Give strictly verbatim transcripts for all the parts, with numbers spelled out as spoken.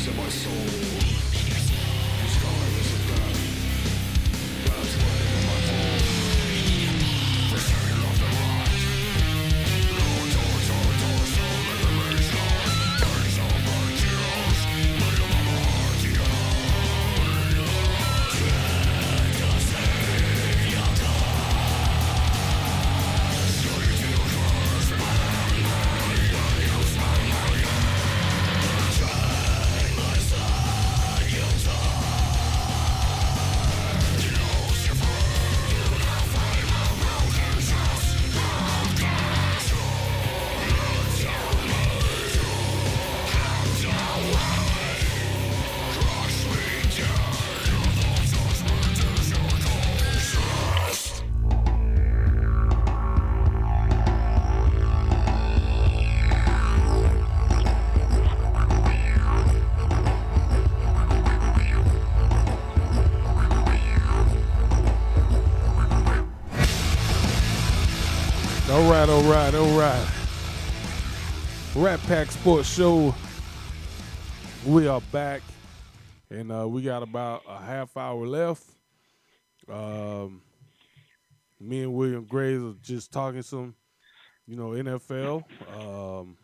All right, all right, all right. Rat Pack Sports Show. We are back, and uh, we got about a half hour left. Um, me and William Graves are just talking some, you know, N F L. Um,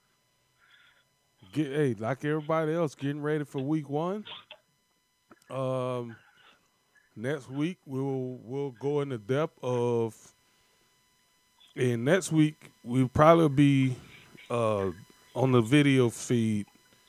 get hey, like everybody else, getting ready for Week One. Um, next week we'll we'll go into depth of. And next week, we'll probably be uh, on the video feed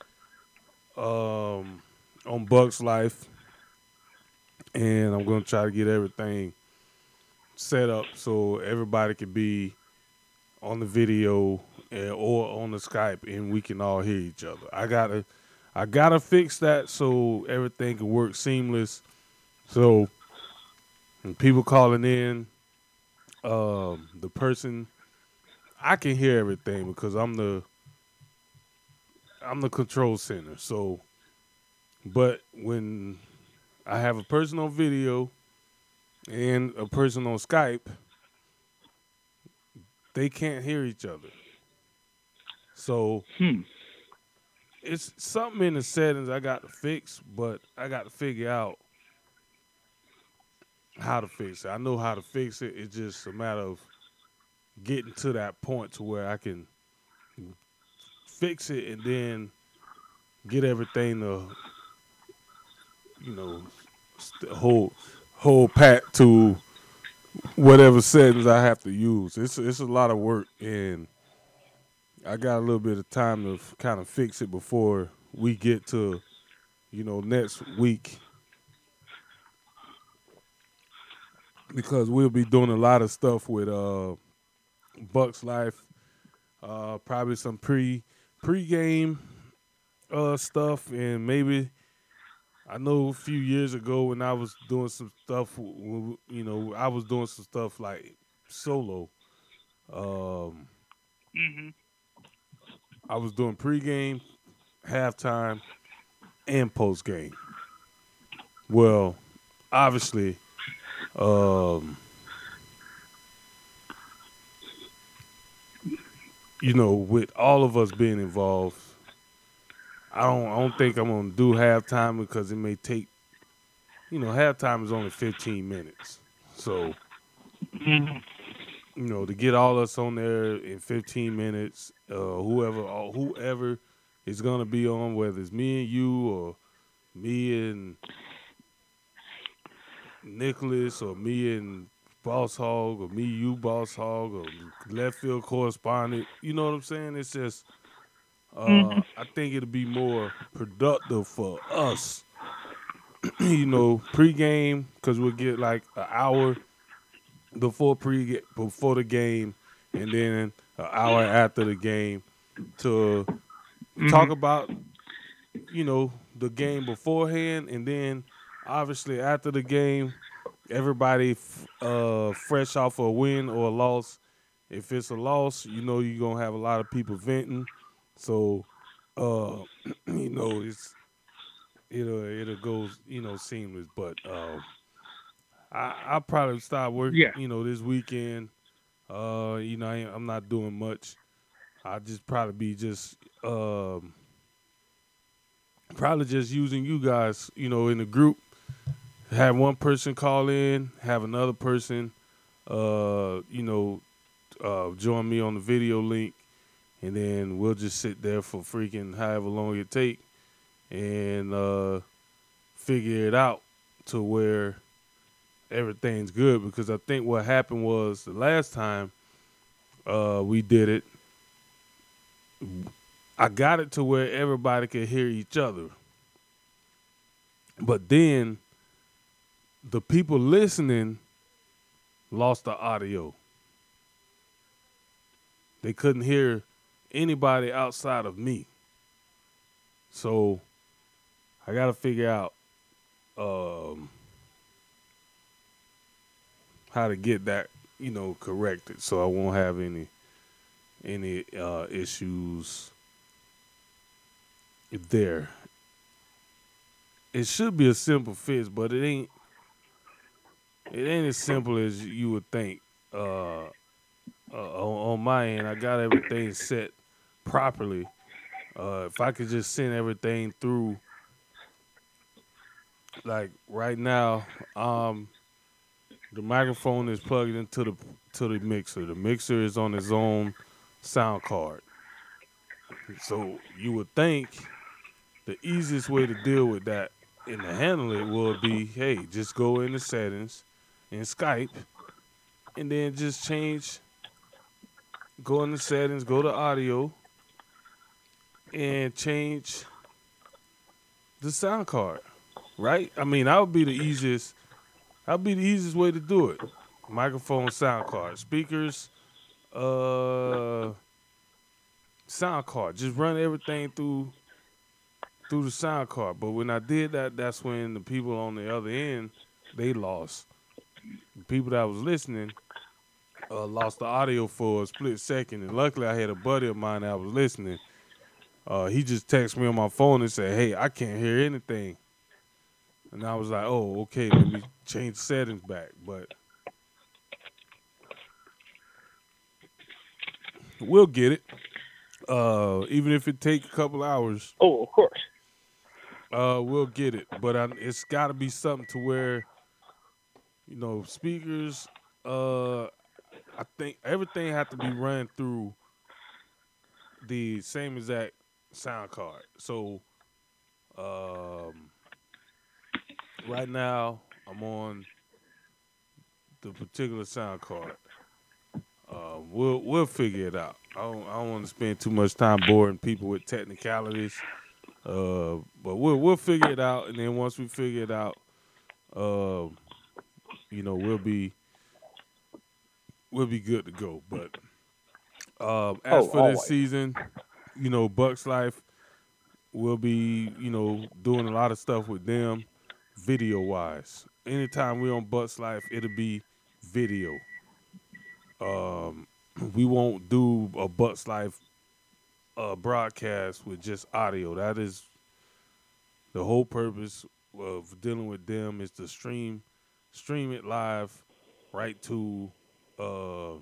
um, on Bucks Life. And I'm going to try to get everything set up so everybody can be on the video and, or on the Skype, and we can all hear each other. I gotta, I gotta fix that so everything can work seamless. So when people calling in, um, the person, I can hear everything because I'm the I'm the control center. So, but when I have a person on video and a person on Skype, they can't hear each other. So hmm. it's something in the settings I got to fix, but I got to figure out how to fix it. I know how to fix it. It's just a matter of getting to that point to where I can fix it and then get everything to, you know, st- hold hold pat to whatever settings I have to use. It's it's a lot of work, and I got a little bit of time to f- kind of fix it before we get to, you know, next week, because we'll be doing a lot of stuff with uh, Bucks Life, uh, probably some pre pre-game uh, stuff, and maybe I know a few years ago when I was doing some stuff, w- w- you know, I was doing some stuff like solo. Um, Mm-hmm. I was doing pregame, halftime, and postgame. Well, obviously, um, you know, with all of us being involved, I don't, I don't think I'm gonna do halftime because it may take, you know, halftime is only fifteen minutes, so Mm-hmm. you know, to get all us on there in fifteen minutes, uh, whoever, or whoever is gonna be on, whether it's me and you or me and Nicholas or me and Boss Hog or me, you, Boss Hog, or left field correspondent. You know what I'm saying? It's just, uh, Mm-hmm. I think it'll be more productive for us, you know, pregame, because we'll get like an hour before pre before the game, and then an hour after the game to Mm-hmm. talk about, you know, the game beforehand, and then obviously after the game, everybody f- uh, fresh off a win or a loss. If it's a loss, you know you're gonna have a lot of people venting. So, uh, you know it's it'll it'll go, you know, seamless. But uh, I I'll probably start work, Yeah. you know, this weekend. Uh, you know I ain't, I'm not doing much. I just probably be just um, probably just using you guys, you know, in the group. Have one person call in, have another person, uh, you know, uh, join me on the video link, and then we'll just sit there for freaking however long it take, and uh, figure it out to where everything's good. Because I think what happened was the last time uh, we did it, I got it to where everybody could hear each other, but then the people listening lost the audio. They couldn't hear anybody outside of me. So I got to figure out um, how to get that, you know, corrected, so I won't have any any uh, issues there. It should be a simple fix, but it ain't. It ain't as simple as you would think. Uh, uh, on, on my end, I got everything set properly. Uh, if I could just send everything through, like right now, um, the microphone is plugged into the to the mixer. The mixer is on its own sound card. So you would think the easiest way to deal with that and to handle it would be, hey, just go in the settings in Skype and then just change, go in the settings, go to audio, and change the sound card, right? I mean, that would be the easiest. That would be the easiest way to do it. Microphone, sound card, speakers, uh, sound card. Just run everything through through the sound card. But when I did that, that's when the people on the other end they lost. The people that was listening uh, lost the audio for a split second, and luckily I had a buddy of mine that was listening. Uh, he just texted me on my phone and said, "Hey, I can't hear anything." And I was like, "Oh, okay, let me change the settings back." But we'll get it. Uh, even if it take a couple hours, Oh, of course. uh, we'll get it. But I, it's got to be something to where, you know, speakers. Uh, I think everything had to be run through the same exact sound card. So, um, right now I'm on the particular sound card. Uh, we'll we'll figure it out. I don't, I don't want to spend too much time boring people with technicalities. Uh, but we'll we'll figure it out, and then once we figure it out, uh, you know, we'll be we'll be good to go. But um, as Oh, for this always. season, you know, Bucks Life will be, you know, doing a lot of stuff with them, video wise. Anytime we're on Bucks Life, it'll be video. Um, we won't do a Bucks Life uh, broadcast with just audio. That is the whole purpose of dealing with them is to stream stream it live right to uh,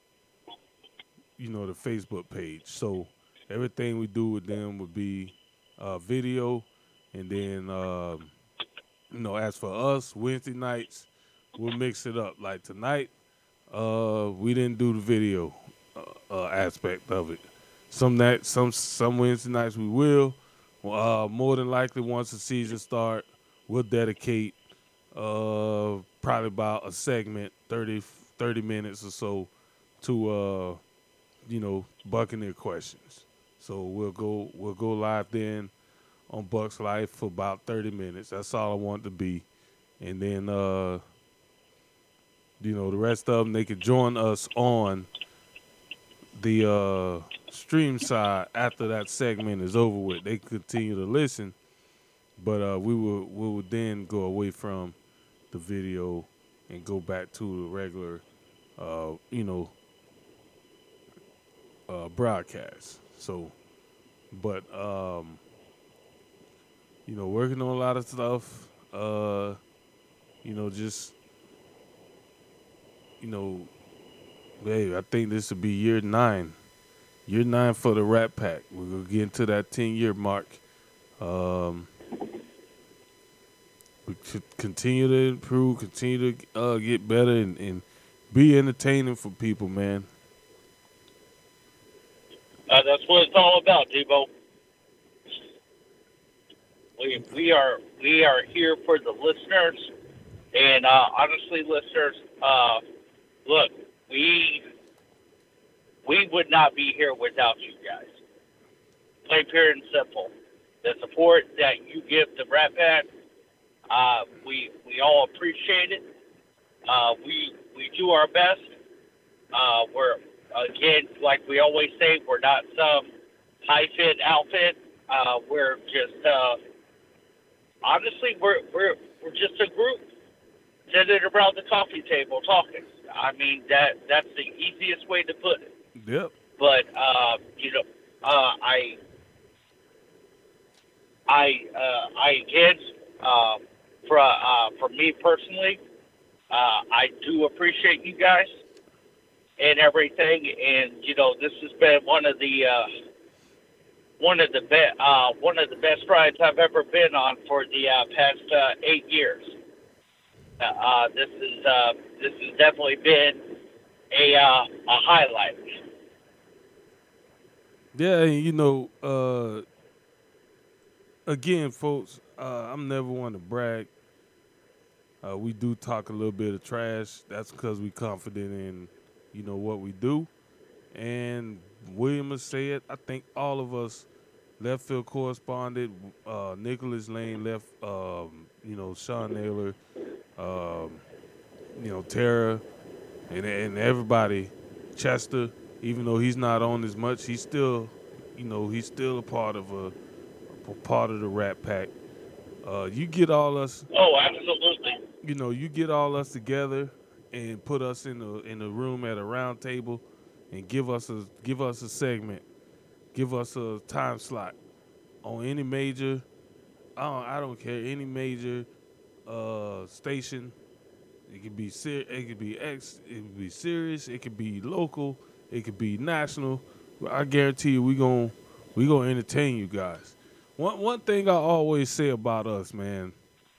you know, the Facebook page. So everything we do with them would be uh, video, and then um, you know, as for us, Wednesday nights we'll mix it up. Like tonight, uh, we didn't do the video uh, uh, aspect of it. Some night, some some Wednesday nights we will. Uh, more than likely, once the season start, we'll dedicate uh, probably about a segment, thirty, thirty minutes or so, to uh, you know, Buccaneer questions. So we'll go we'll go live then on Bucks Life for about thirty minutes. That's all I want it to be, and then uh, you know, the rest of them they could join us on the uh, stream side after that segment is over with. They continue to listen, but uh, we will we will then go away from the video and go back to the regular, uh, you know, uh, broadcast. So, but um, you know, working on a lot of stuff. Uh, you know, just you know, hey, I think this will be year nine. Year nine for the Rat Pack. We're gonna get into that ten year mark. Um, we should continue to improve, continue to uh, get better, and, and be entertaining for people, man. Uh, that's what it's all about, Debo. We we are we are here for the listeners, and uh, honestly, listeners, uh, look, we we would not be here without you guys. Plain, pure, and simple. The support that you give the Rat Pack, uh, we we all appreciate it. Uh, we we do our best. Uh, we're again, like we always say, we're not some high fit outfit. Uh, we're just uh, honestly, we're we're we're just a group sitting around the coffee table talking. I mean that that's the easiest way to put it. Yep. But uh, you know, uh, I I uh, I again, uh, for uh, for me personally, uh, I do appreciate you guys and everything. And you know, this has been one of the uh, one of the be- uh, one of the best rides I've ever been on for the uh, past uh, eight years. Uh, uh, this is uh, this has definitely been a uh, a highlight. Yeah, and you know, uh, again, folks, uh, I'm never one to brag. Uh, we do talk a little bit of trash. That's because we confident in, you know, what we do. And William will say it. I think all of us left field correspondent, uh, Nicholas Lane left, um, you know, Sean Naylor, um, you know, Tara, and and everybody, Chester. Even though he's not on as much, he's still, you know, he's still a part of a, a part of the Rat Pack. Uh, you get all us, Oh, absolutely. you know, you get all us together and put us in a in a room at a round table, and give us a give us a segment, give us a time slot on any major. I don't, I don't care any major uh, station. It could be ser- it could be X, it could be serious, it could be local, it could be national. I guarantee you, we gon' we gonna entertain you guys. One one thing I always say about us, man.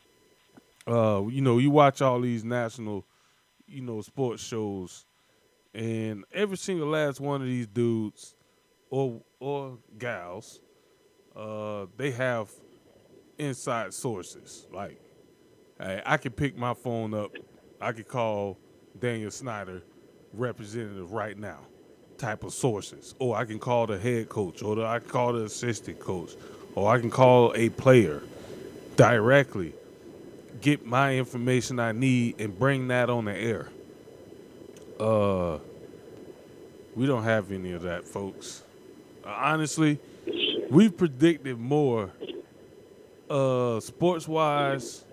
Uh, you know, you watch all these national, you know, sports shows, and every single last one of these dudes or or gals, uh, they have inside sources. Like, hey, I could pick my phone up, I could call Daniel Snyder, representative right now, type of sources. Or I can call the head coach, or the, I can call the assistant coach, or I can call a player directly, get my information I need, and bring that on the air. Uh, we don't have any of that, folks. Uh, honestly, we've predicted more, uh, sports wise,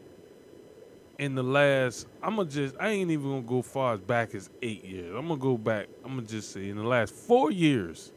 in the last. I'm gonna just. I ain't even gonna go far as back as eight years. I'm gonna go back. I'm gonna just say in the last four years,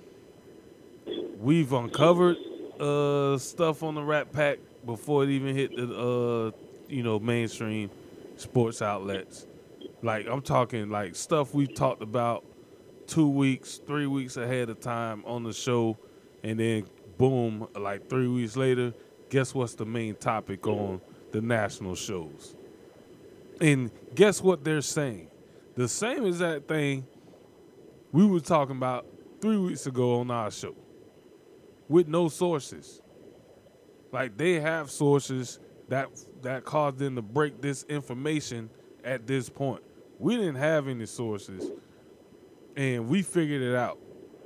we've uncovered uh stuff on the Rat Pack before it even hit the uh you know mainstream sports outlets. Like I'm talking like stuff we talked about two weeks, three weeks ahead of time on the show, and then boom, like three weeks later, guess what's the main topic on the national shows? And guess what they're saying? The same exact thing we were talking about three weeks ago on our show with no sources. Like they have sources that that caused them to break this information at this point. We didn't have any sources, and we figured it out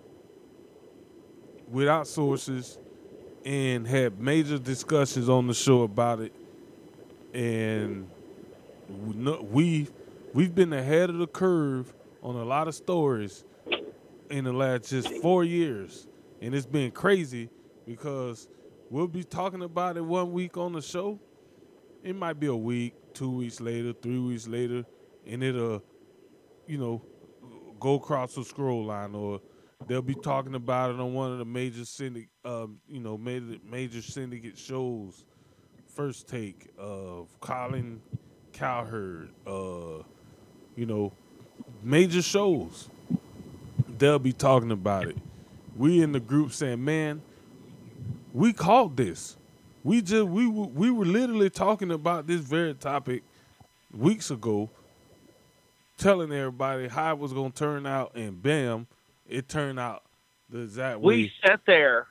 without sources and had major discussions on the show about it. And we we've been ahead of the curve on a lot of stories in the last just four years, and it's been crazy because we'll be talking about it one week on the show. It might be a week, two weeks later, three weeks later, and it'll, you know, go across the scroll line, or they'll be talking about it on one of the major syndicate, um, you know, major major syndicate shows. First Take of Colin Cowherd, uh, you know, major shows. They'll be talking about it. We in the group saying, man, we called this. We just we were- we were literally talking about this very topic weeks ago, telling everybody how it was gonna turn out, and bam, it turned out the exact We way. sat there.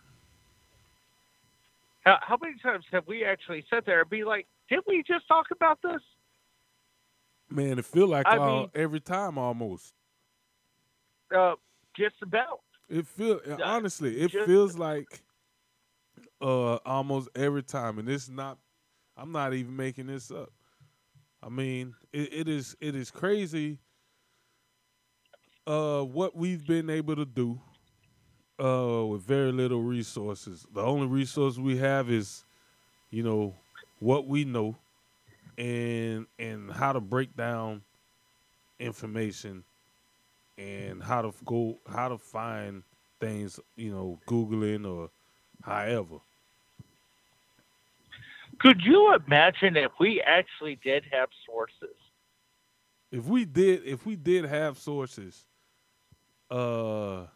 How, how many times have we actually sat there and be like, did we just talk about this? Man, it feel like I uh, mean- every time almost. Uh, just about. It feel honestly, it just- feels like uh almost every time, and it's not. I'm not even making this up. I mean, it, it is it is crazy. Uh, what we've been able to do, uh, with very little resources. The only resource we have is, you know, what we know, and and how to break down information, and how to go how to find things, you know, Googling or however. Could you imagine if we actually did have sources? If we did if we did have sources, uh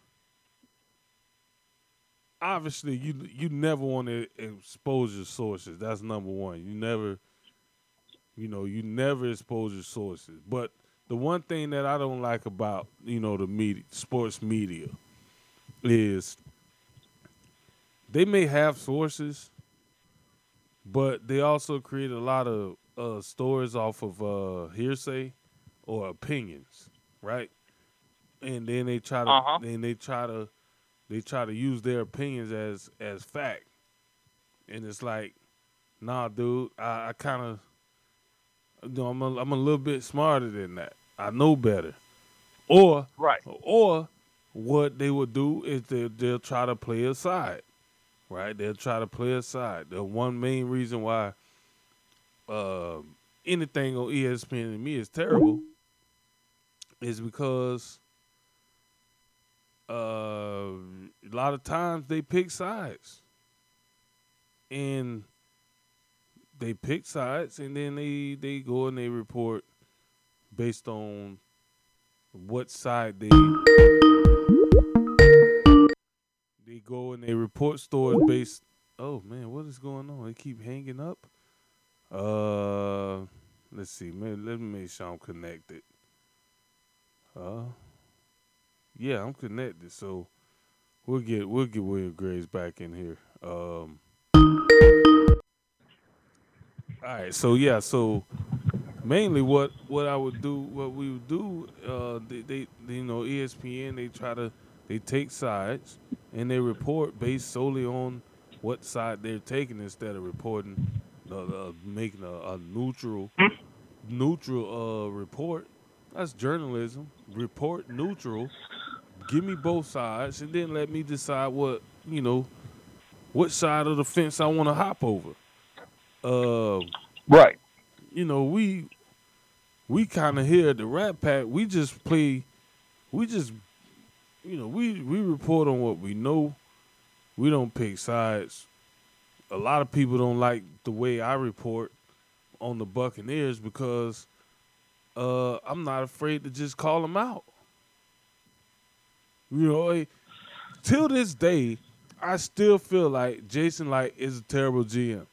obviously you you never want to expose your sources. That's number one. You never you know, you never expose your sources. But the one thing that I don't like about, you know, the media, sports media, is they may have sources, but they also create a lot of uh, stories off of uh, hearsay or opinions, right? And then they try to, Uh-huh. then they try to, they try to use their opinions as as fact, and it's like, nah, dude, I, I kind of, you know, I'm a, I'm a little bit smarter than that. I know better, or Right. or what they would do is they they'll try to play a side, right? They'll try to play a side. The one main reason why uh, anything on E S P N to me is terrible is because uh, a lot of times they pick sides, and they pick sides, and then they they go and they report based on what side they they go and they report stories based. Oh man, what is going on? They keep hanging up. Uh, let's see. Man, let me make sure I'm connected. Uh, yeah, I'm connected. So we'll get we'll get William Graves back in here. Um, all right. So yeah. So mainly what what I would do, what we would do, uh, they, they, they you know E S P N, they try to they take sides and they report based solely on what side they're taking instead of reporting, uh, uh, making a, a neutral neutral uh, report. That's journalism. Report neutral. Give me both sides, and then let me decide what you know, what side of the fence I want to hop over. Uh, Right. you know, we we kind of here at the Rat Pack. We just play. We just, you know, we we report on what we know. We don't pick sides. A lot of people don't like the way I report on the Buccaneers because uh, I'm not afraid to just call them out. You know, eh, till this day, I still feel like Jason Light is a terrible G M.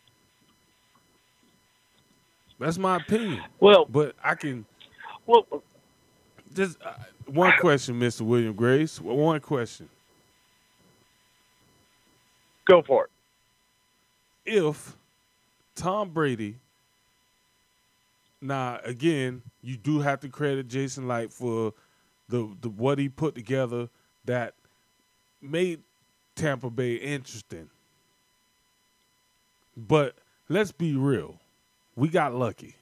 That's my opinion. Well, But I can well, just uh, one question, Mister William Grace. One question. go for it. If Tom Brady, now again, you do have to credit Jason Light for the, the what he put together that made Tampa Bay interesting. But let's be real. We got lucky.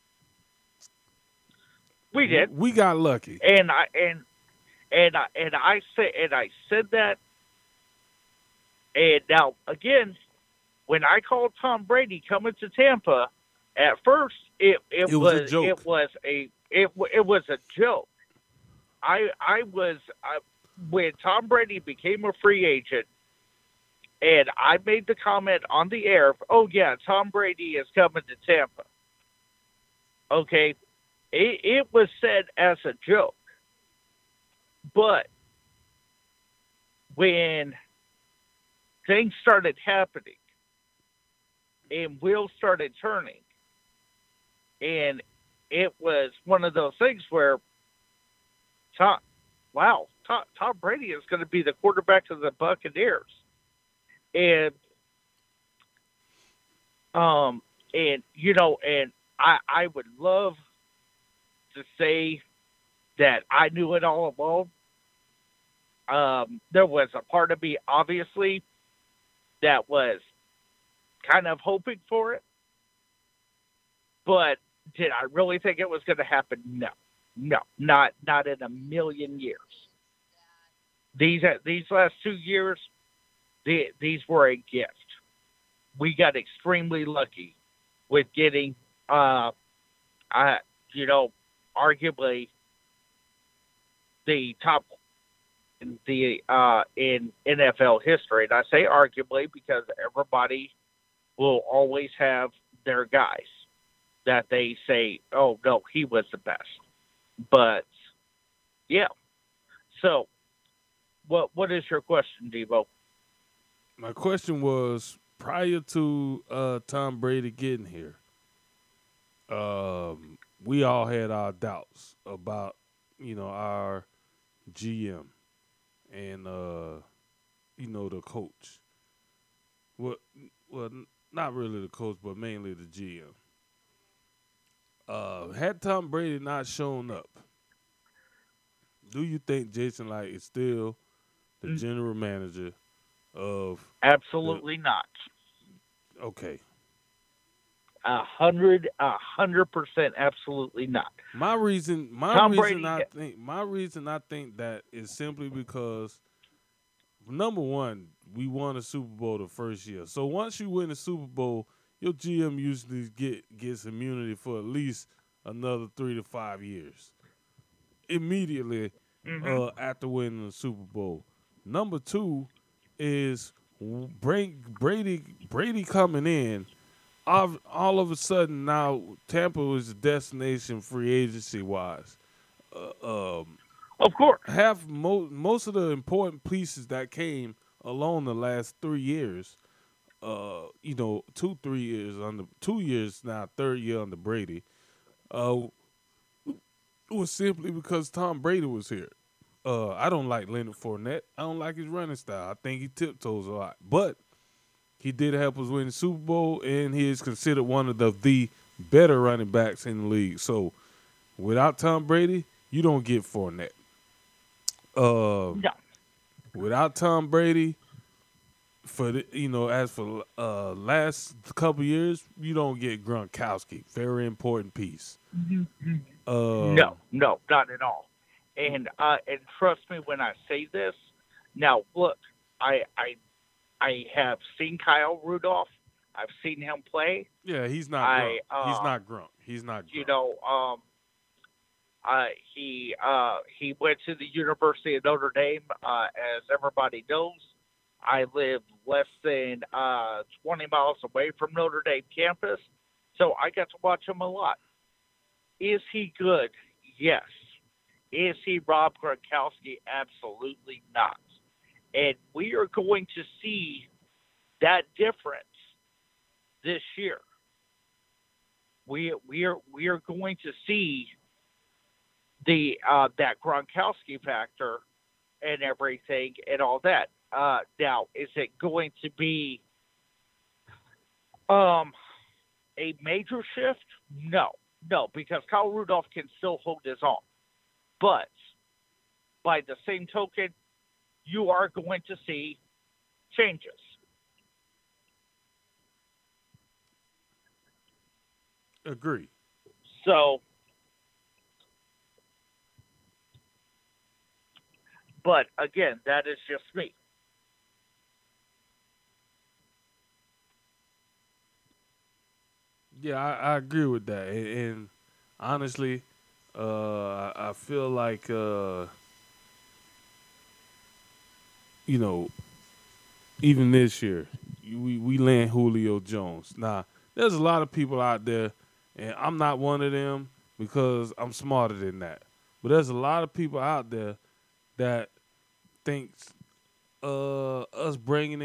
We did, We got lucky. and I and and I and I said and I said that. And now again, when I called Tom Brady coming to Tampa, at first it it, It was was, a joke. it was a it wa- it was a joke. I I was I, when Tom Brady became a free agent, and I made the comment on the air. Oh yeah, Tom Brady is coming to Tampa. Okay, it, it was said as a joke, but when things started happening and wheels started turning. And it was one of those things where, Tom, wow, Tom, Tom Brady is going to be the quarterback of the Buccaneers. And, um, and you know, and I, I would love to say that I knew it all along. Um, there was a part of me, obviously, that was kind of hoping for it. But did I really think it was going to happen? No, no, not not in a million years. These these last two years, the, these were a gift. We got extremely lucky with getting, uh, I you know, arguably the top in the uh, in N F L history. And I say arguably because everybody will always have their guys that they say, oh, no, he was the best. But, yeah. So, what what is your question, Devo? My question was, prior to uh, Tom Brady getting here, um, we all had our doubts about, you know, our G M and, uh, you know, the coach. Well, well, not really the coach, but mainly the G M. Uh, had Tom Brady not shown up, do you think Jason Light is still the general manager of Absolutely the, not. Okay. A hundred, a hundred percent, absolutely not. My reason, my Tom reason, Brady. I think, my reason, I think that is simply because number one, we won a Super Bowl the first year. So once you win a Super Bowl, your G M usually get gets immunity for at least another three to five years. Immediately Mm-hmm. uh, after winning the Super Bowl. Number two is bring Brady Brady coming in. All, all of a sudden now Tampa was a destination free agency wise. Uh, um, Of course. Half mo- most of the important pieces that came along the last three years, uh, you know, two three years under two years now, third year under Brady, uh, was simply because Tom Brady was here. Uh, I don't like Leonard Fournette. I don't like his running style. I think he tiptoes a lot, but he did help us win the Super Bowl, and he is considered one of the the better running backs in the league. So, without Tom Brady, you don't get Fournette. Um, No. Without Tom Brady, for the, you know, as for uh, last couple years, you don't get Gronkowski. Very important piece. Uh, No, no, not at all. And uh, and trust me when I say this. Now, look, I I I have seen Kyle Rudolph. I've seen him play. Yeah, he's not I Gronk. uh, He's not Gronk. He's not Gronk. you know um uh, he uh he went to the University of Notre Dame. Uh, as everybody knows, I live less than uh twenty miles away from Notre Dame campus, so I got to watch him a lot. Is he good? Yes. Is he Rob Gronkowski? Absolutely not. And we are going to see that difference this year. We we are we are going to see the uh, that Gronkowski factor and everything and all that. Uh, now, is it going to be um, a major shift? No, no, because Kyle Rudolph can still hold his own. But by the same token, you are going to see changes. Agree. So, but again, that is just me. Yeah, I, I agree with that. And, and honestly, uh, I, I feel like uh, you know, even this year, we we land Julio Jones. Now, there's a lot of people out there, and I'm not one of them because I'm smarter than that. But there's a lot of people out there that thinks uh, us bringing in Julio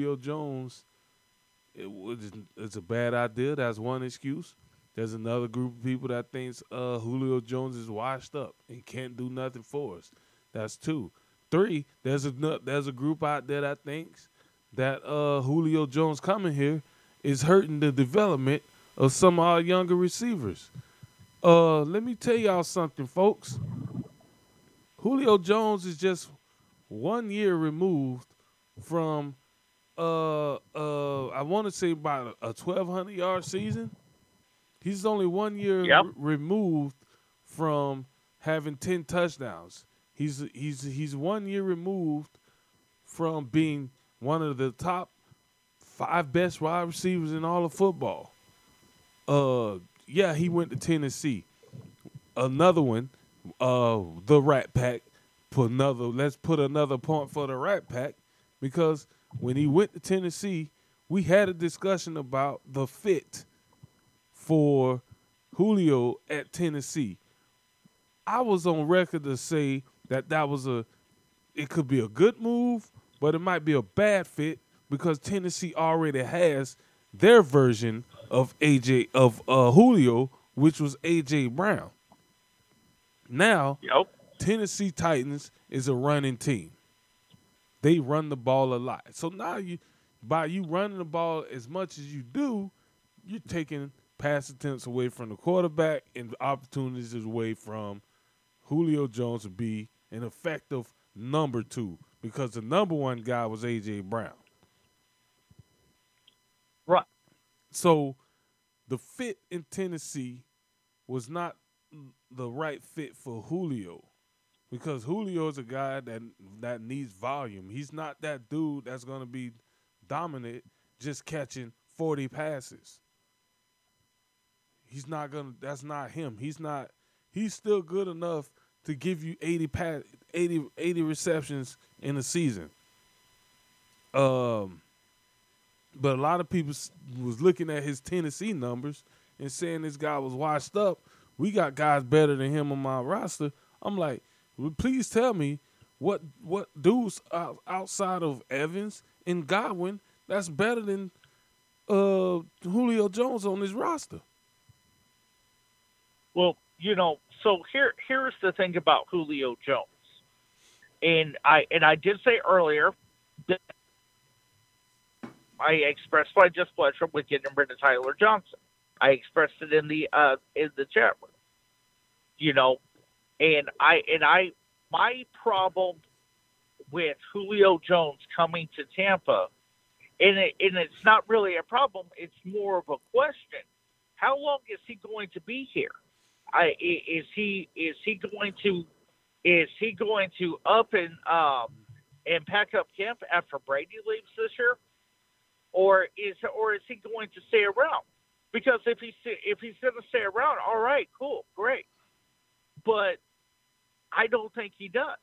Julio Jones it was it's a bad idea. That's one excuse. There's another group of people that thinks uh, Julio Jones is washed up and can't do nothing for us. That's two. Three, there's a there's a group out there that thinks that uh, Julio Jones coming here is hurting the development of some of our younger receivers. Uh, let me tell y'all something, folks. Julio Jones is just one year removed from uh uh I want to say about a twelve hundred yard season. He's only one year Yep. r- removed from having ten touchdowns. He's he's he's one year removed from being one of the top five best wide receivers in all of football. Uh, yeah, he went to Tennessee. Another one, uh, the Rat Pack. Put another. Let's put another point for the Rat Pack because when he went to Tennessee, we had a discussion about the fit for Julio at Tennessee. I was on record to say that that was a, it could be a good move, but it might be a bad fit because Tennessee already has their version of A J of uh, Julio, which was A J Brown. Now, Yep. Tennessee Titans is a running team. They run the ball a lot. So now you, by you running the ball as much as you do, you're taking pass attempts away from the quarterback and opportunities away from Julio Jones to be an effective number two because the number one guy was A J Brown. Right. So the fit in Tennessee was not the right fit for Julio because Julio is a guy that that needs volume. He's not that dude that's going to be dominant just catching forty passes. He's not going to – that's not him. He's not – he's still good enough to give you eighty, pass, eighty, eighty receptions in a season. Um, But a lot of people was looking at his Tennessee numbers and saying this guy was washed up. We got guys better than him on my roster. I'm like, well, please tell me what what dudes out- outside of Evans and Godwin that's better than uh, Julio Jones on this roster. Well, you know, so here here's the thing about Julio Jones. And I and I did say earlier that I expressed my displeasure with getting rid of Tyler Johnson. I expressed it in the uh, in the chat room. You know, and I and I my problem with Julio Jones coming to Tampa, and it, and it's not really a problem. It's more of a question. How long is he going to be here? I is he is he going to is he going to up and um and pack up camp after Brady leaves this year, or is or is he going to stay around? Because if he's if he's going to stay around, all right, cool, great, but I don't think he does.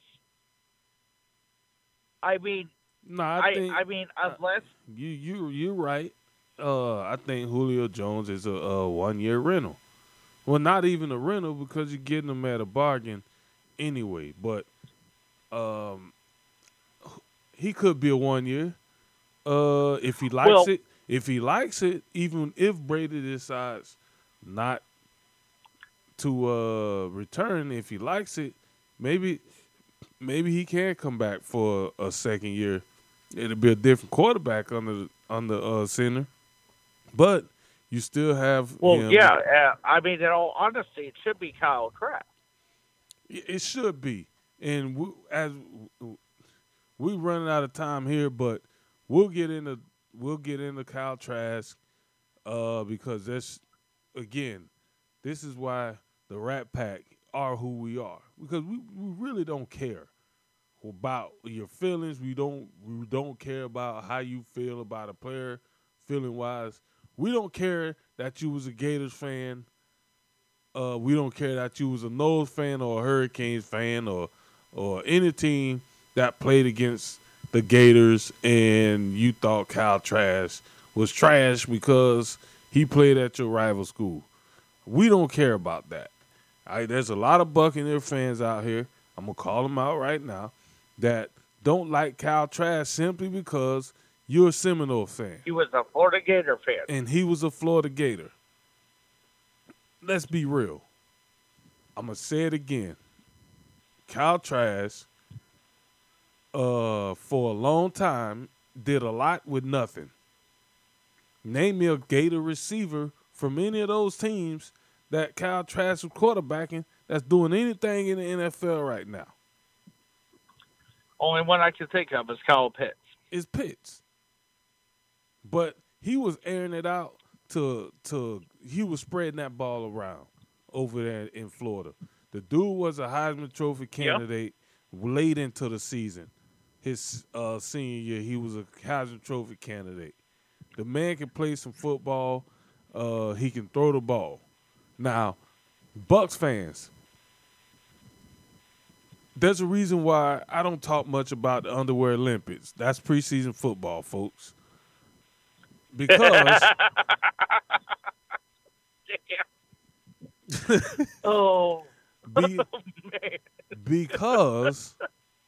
I mean, No, I, I think I mean unless you you you're right. Uh, I think Julio Jones is a, a one year rental. Well, not even a rental because you're getting him at a bargain anyway. But um, he could be a one year. Uh, if he likes Well- it, if he likes it, even if Brady decides not to uh, return, if he likes it, maybe maybe he can come back for a second year. It'll be a different quarterback on the on the uh, center, but you still have well, him. yeah, uh, I mean, in all honesty, it should be Kyle Trask. It should be, and we, as we're running out of time here, but we'll get into we'll get into Kyle Trask uh, because that's again, this is why the Rat Pack are who we are because we, we really don't care about your feelings. We don't we don't care about how you feel about a player, feeling wise. We don't care that you was a Gators fan. Uh, we don't care that you was a Noles fan or a Hurricanes fan or or any team that played against the Gators and you thought Kyle Trask was trash because he played at your rival school. We don't care about that. All right, there's a lot of Buccaneer fans out here. I'm gonna call them out right now that don't like Kyle Trask simply because You're a Seminole fan, He was a Florida Gator fan. and he was a Florida Gator. Let's be real. I'm gonna say it again. Kyle Trask, uh, for a long time, did a lot with nothing. Name me a Gator receiver from any of those teams that Kyle Trask was quarterbacking that's doing anything in the N F L right now. Only one I can think of is Kyle Pitts. It's Pitts. But he was airing it out to to he was spreading that ball around over there in Florida. The dude was a Heisman Trophy candidate late into the season. His uh, senior year, he was a Heisman Trophy candidate. The man can play some football. Uh, he can throw the ball. Now, Bucks fans, there's a reason why I don't talk much about the Underwear Olympics. That's preseason football, folks. Because oh, be, man. because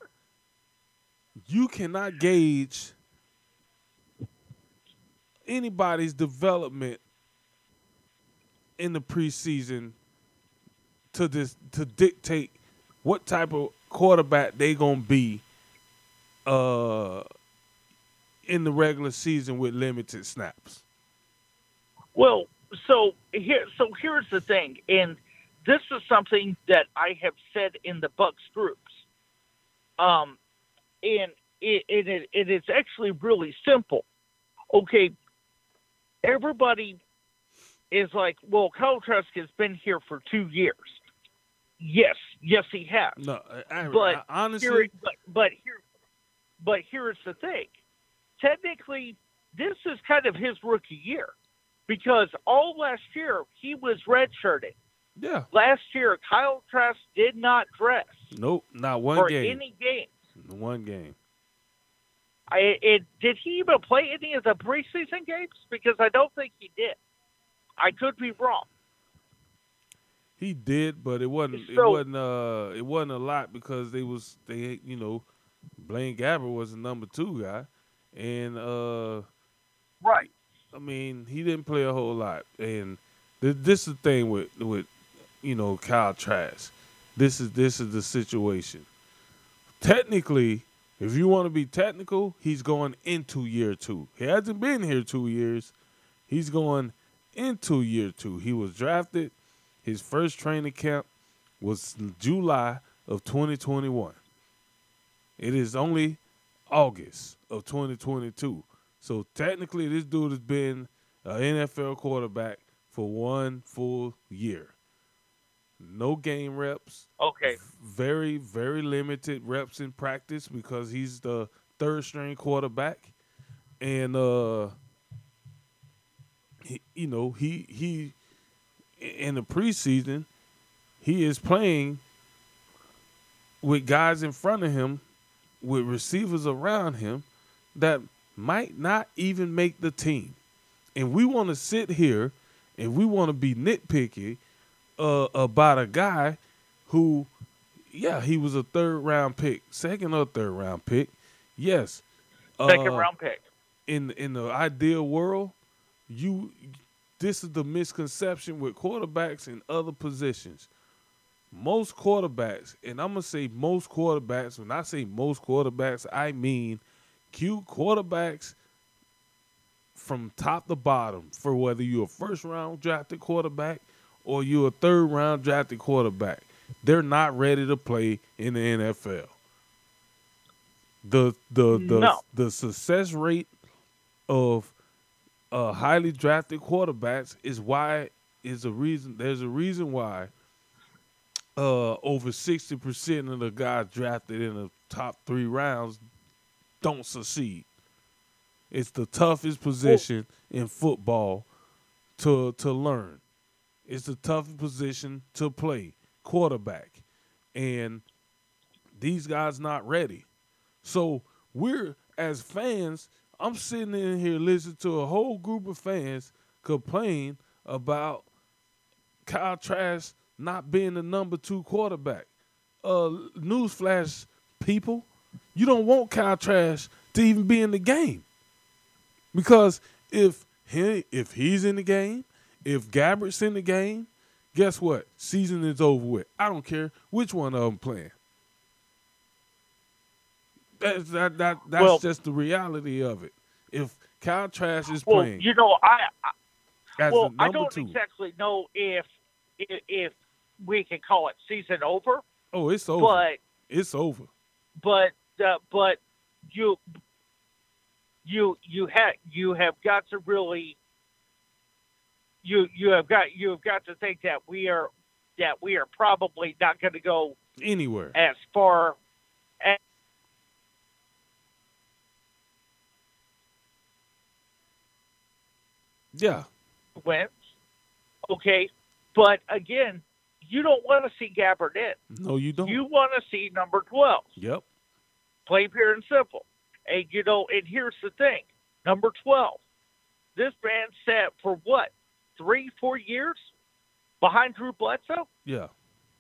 you cannot gauge anybody's development in the preseason to this to dictate what type of quarterback they gonna be uh, in the regular season with limited snaps. Well, so here, so here's the thing, and this is something that I have said in the Bucks groups, um, and it, it, it, it is actually really simple. Okay, everybody is like, well, Kyle Trask has been here for two years. Yes, yes, he has. No, I, I, But I, honestly, Here, but, but here, but here's the thing. Technically, this is kind of his rookie year because all last year he was redshirted. yeah, Last year, Kyle Trask did not dress nope, not one for game, any game. one game. I it, did he even play any of the preseason games? Because I don't think he did. I could be wrong. He did, but it wasn't. So- it wasn't. Uh, it wasn't a lot because they was they. You know, Blaine Gabbert was the number two guy, and uh, Right. I mean, he didn't play a whole lot. And th- this is the thing with with you know Kyle Trask. This is this is the situation. Technically, if you want to be technical, he's going into year two. He hasn't been here two years. He's going into year two. He was drafted. His first training camp was July of twenty twenty-one. It is only August of twenty twenty-two. So technically, this dude has been an N F L quarterback for one full year. No game reps. Okay. Very, very limited reps in practice because he's the third string quarterback. And, uh, he, you know, he he in the preseason, he is playing with guys in front of him, with receivers around him that might not even make the team. And we want to sit here and we want to be nitpicky uh, about a guy who, yeah, he was a third round pick, second or third round pick. Yes. Second uh, round pick. In in the ideal world, you this is the misconception with quarterbacks in other positions. Most quarterbacks, and I'm gonna say most quarterbacks. When I say most quarterbacks, I mean Q quarterbacks from top to bottom. For whether you're a first round drafted quarterback or you're a third round drafted quarterback, they're not ready to play in the N F L. The the the No. the success rate of uh, highly drafted quarterbacks is why is a reason. There's a reason why uh, over sixty percent of the guys drafted in the top three rounds don't succeed. It's the toughest position in football to to learn. It's the toughest position to play, quarterback, and these guys not ready. So we're as fans. I'm sitting in here listening to a whole group of fans complain about Kyle Trask not being the number two quarterback. Uh, newsflash, people, you don't want Kyle Trask to even be in the game. Because if he if he's in the game, if Gabbert's in the game, guess what? Season is over with. I don't care which one of them playing. That's that, that that's Well- just the reality of it. If Kyle Trask is Well, playing you know, I, I as well, the I number don't two, exactly know if, if if we can call it season over, oh, it's over. but It's over. but uh, but you you you have you have got to really you you have got you have got to think that we are that we are probably not going to go Anywhere. as far as Yeah. wins. Okay, but again, you don't want to see Gabbard in. No, you don't. You want to see number twelve. Yep. Plain, pure, and simple. And you know, and here's the thing: number twelve. This man sat for what, three, four years behind Drew Bledsoe. Yeah.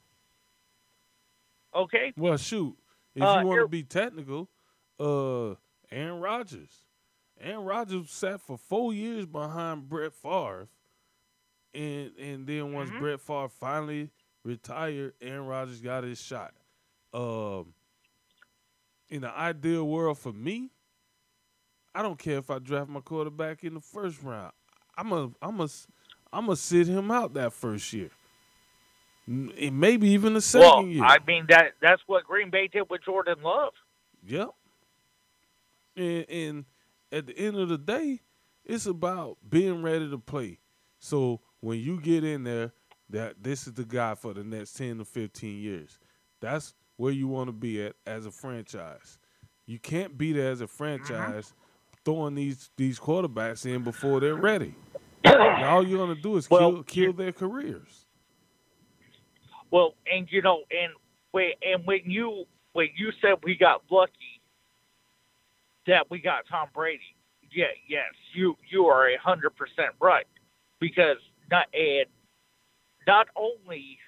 Okay, Well, shoot. If Uh, you want here- to be technical, uh, Aaron Rodgers. Aaron Rodgers sat for four years behind Brett Favre, and and then once Mhm. Brett Favre finally retired, Aaron Rodgers got his shot. Um, in the ideal world for me, I don't care if I draft my quarterback in the first round. I'm a I'm a I'm gonna sit him out that first year, N- and maybe even the second well, year. I mean that that's what Green Bay did with Jordan Love. Yep. And, and at the end of the day, it's about being ready to play. So when you get in there, that this is the guy for the next ten to fifteen years. That's where you want to be at as a franchise. You can't be there as a franchise throwing these these quarterbacks in before they're ready. And all you're gonna do is Well, kill kill their careers. Well, and you know, and when and when you when you said we got lucky that we got Tom Brady, yeah, yes, you you are a hundred percent right, because not and not only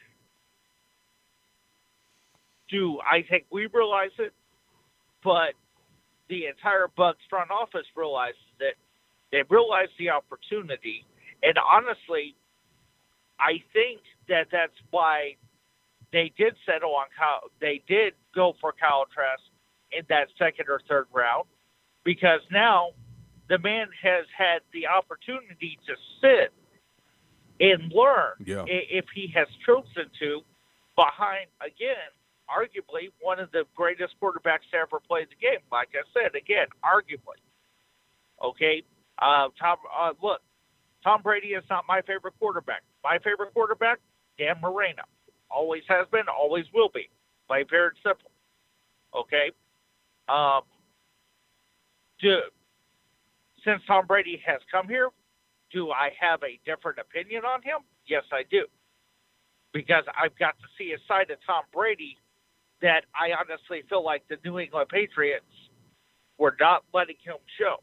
do I think we realize it, but the entire Bucks front office realizes it. They realize the opportunity, and honestly, I think that that's why they did settle on Kyle. They did go for Kyle Trask in that second or third round, because now the man has had the opportunity to sit and learn, Yeah. i- if he has chosen to, behind, again, arguably one of the greatest quarterbacks to ever play the game. Like I said, again, arguably. Okay? Uh, Tom, uh, look, Tom Brady is not my favorite quarterback. My favorite quarterback, Dan Marino. Always has been, always will be. Plain, pure, and simple. Okay? Um, do, since Tom Brady has come here, do I have a different opinion on him? Yes, I do. Because I've got to see a side of Tom Brady that I honestly feel like the New England Patriots were not letting him show.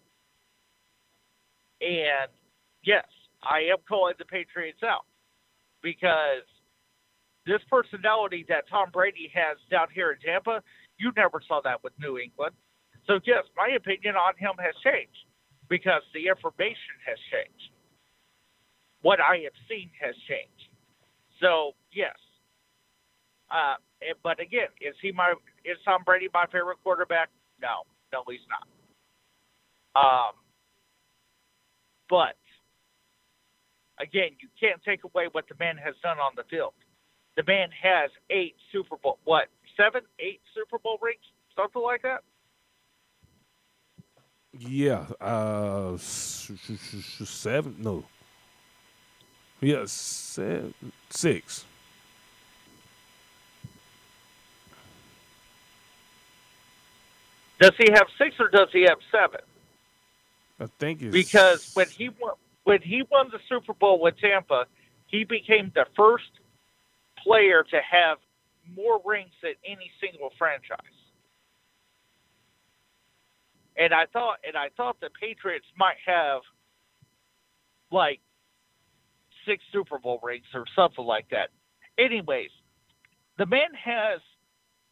And yes, I am calling the Patriots out, because this personality that Tom Brady has down here in Tampa, you never saw that with New England. So yes, my opinion on him has changed, because the information has changed. What I have seen has changed. So yes. Uh, and- but again, is he my is Tom Brady my favorite quarterback? No, no, he's not. Um, but again, you can't take away what the man has done on the field. The man has eight Super Bowl, what, seven, eight Super Bowl rings, something like that. Yeah. Uh, s- s- s- seven. No. Yeah, seven, six. Does he have six or does he have seven? I think it's Because when he won, when he won the Super Bowl with Tampa, he became the first player to have more rings than any single franchise. And I thought, and I thought the Patriots might have like six Super Bowl rings or something like that. Anyways, the man has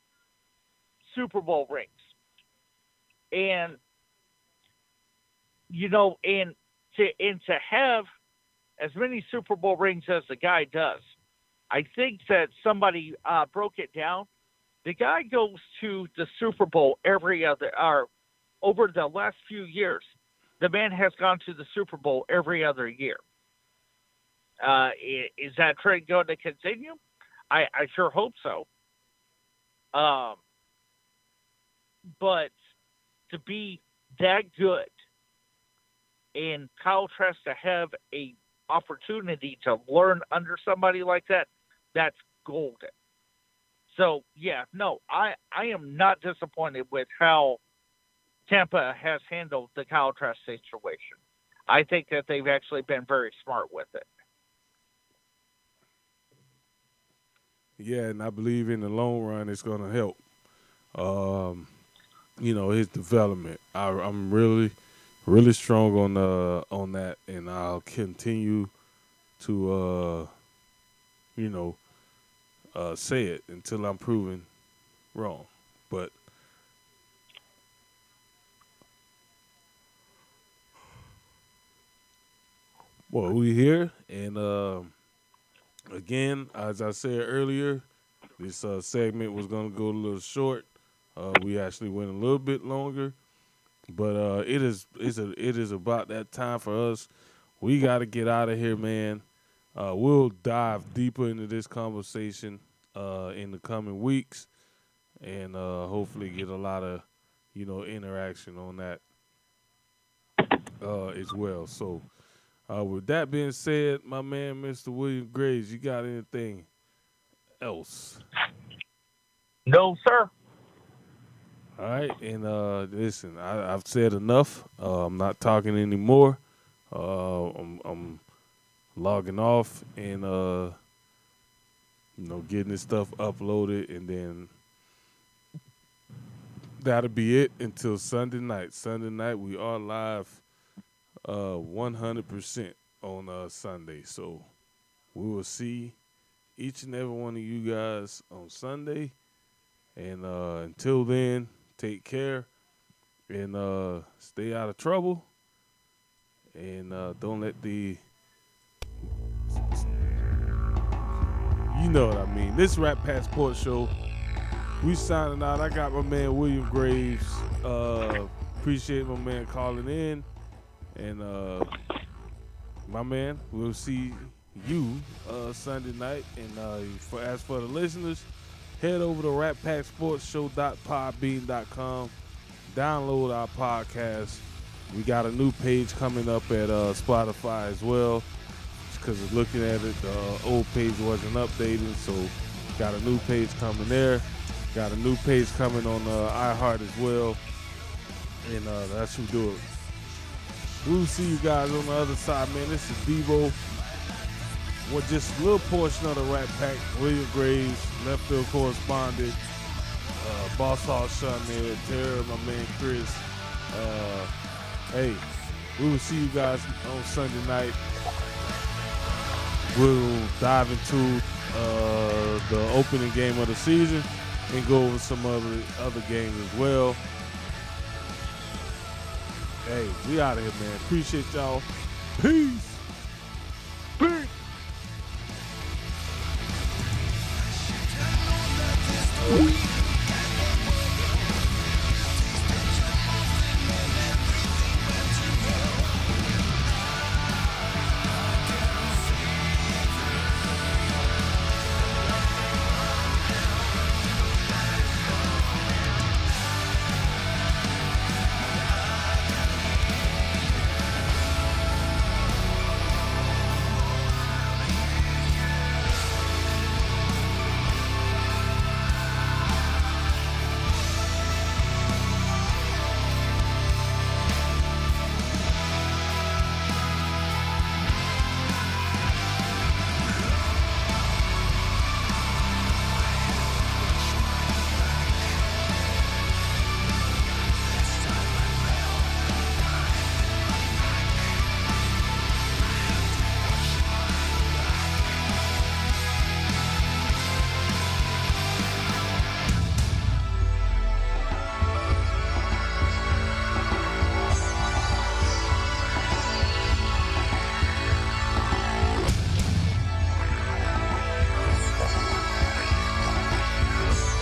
Super Bowl rings, and you know, and to and to have as many Super Bowl rings as the guy does, I think that somebody uh, broke it down. The guy goes to the Super Bowl every other, or over the last few years, the man has gone to the Super Bowl every other year. Uh, is that trend going to continue? I, I sure hope so. Um, but to be that good and Kyle Trask to have a opportunity to learn under somebody like that, that's golden. So, yeah, no, I, I am not disappointed with how Tampa has handled the Kyle Trask situation. I think that they've actually been very smart with it. Yeah, and I believe in the long run it's going to help, um, you know, his development. I, I'm really, really strong on uh, on that, and I'll continue to, uh, you know, uh, say it until I'm proven wrong. But well, we here, and uh, again, as I said earlier, this uh, segment was going to go a little short. Uh, we actually went a little bit longer, but uh, it is it's a, it is about that time for us. We got to get out of here, man. Uh, we'll dive deeper into this conversation uh, in the coming weeks, and uh, hopefully get a lot of you know interaction on that uh, as well. So, uh, with that being said, my man, Mister William Graves, you got anything else? No, sir. All right, and uh, listen, I, I've said enough. Uh, I'm not talking anymore. Uh, I'm, I'm logging off and uh, you know getting this stuff uploaded, and then that'll be it until Sunday night. Sunday night we are live, uh, one hundred percent on uh, Sunday. So we will see each and every one of you guys on Sunday, and uh, until then. Take care and uh, stay out of trouble, and uh, don't let the you know what I mean. This Rat Pack Sports Show, we signing out. I got my man William Graves. Uh, appreciate my man calling in, and uh, my man, we'll see you uh, Sunday night. And uh, for as for the listeners. Head over to rat pack sports show dot podbean dot com. Download our podcast. We got a new page coming up at uh, Spotify as well. Because looking at it, the uh, old page wasn't updated. So got a new page coming there. Got a new page coming on uh, iHeart as well. And uh, that's who do it. We'll see you guys on the other side, man. This is Devo. With just a little portion of the Rat Pack, William Graves, left field correspondent, uh, Boss Hog Sean there, Tara, my man Chris. Uh, hey, we will see you guys on Sunday night. We'll dive into uh, the opening game of the season and go over some other other games as well. Hey, we out of here, man. Appreciate y'all. Peace.